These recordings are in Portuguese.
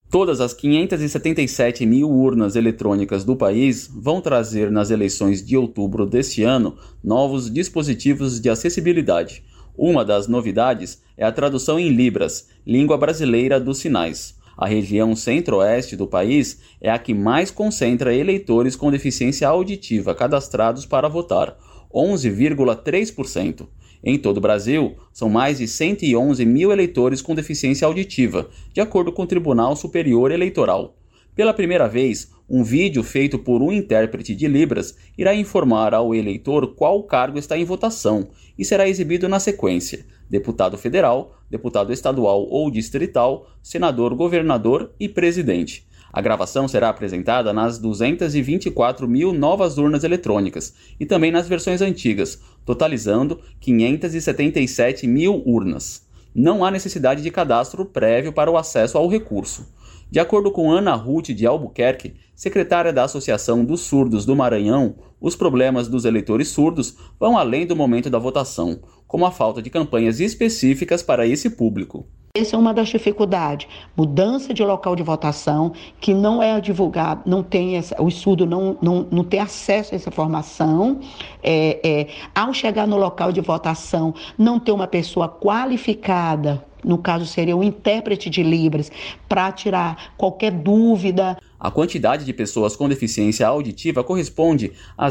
Todas as 577 mil urnas eletrônicas do país vão trazer nas eleições de outubro deste ano novos dispositivos de acessibilidade. Uma das novidades é a tradução em Libras, língua brasileira dos sinais. A região centro-oeste do país é a que mais concentra eleitores com deficiência auditiva cadastrados para votar, 11,3%. Em todo o Brasil, são mais de 111 mil eleitores com deficiência auditiva, de acordo com o Tribunal Superior Eleitoral. Pela primeira vez, um vídeo feito por um intérprete de Libras irá informar ao eleitor qual cargo está em votação e será exibido na sequência: deputado federal, deputado estadual ou distrital, senador, governador e presidente. A gravação será apresentada nas 224 mil novas urnas eletrônicas e também nas versões antigas, totalizando 577 mil urnas. Não há necessidade de cadastro prévio para o acesso ao recurso. De acordo com Ana Ruth de Albuquerque, secretária da Associação dos Surdos do Maranhão, os problemas dos eleitores surdos vão além do momento da votação, como a falta de campanhas específicas para esse público. Essa é uma das dificuldades, mudança de local de votação, que não é divulgado, não tem o surdo não tem acesso a essa informação. Ao chegar no local de votação, não ter uma pessoa qualificada, no caso seria um intérprete de Libras, para tirar qualquer dúvida. A quantidade de pessoas com deficiência auditiva corresponde a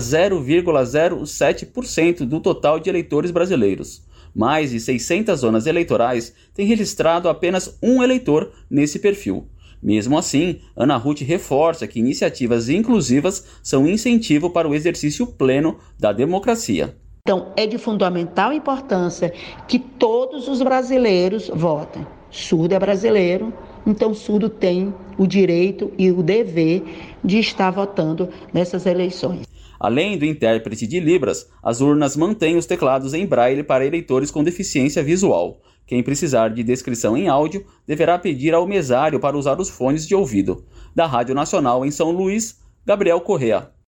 0,07% do total de eleitores brasileiros. Mais de 600 zonas eleitorais têm registrado apenas um eleitor nesse perfil. Mesmo assim, Ana Ruth reforça que iniciativas inclusivas são incentivo para o exercício pleno da democracia. Então, é de fundamental importância que todos os brasileiros votem. Surdo é brasileiro, então surdo tem o direito e o dever de estar votando nessas eleições. Além do intérprete de Libras, as urnas mantêm os teclados em braille para eleitores com deficiência visual. Quem precisar de descrição em áudio deverá pedir ao mesário para usar os fones de ouvido. Da Rádio Nacional em São Luís, Gabriel Correa.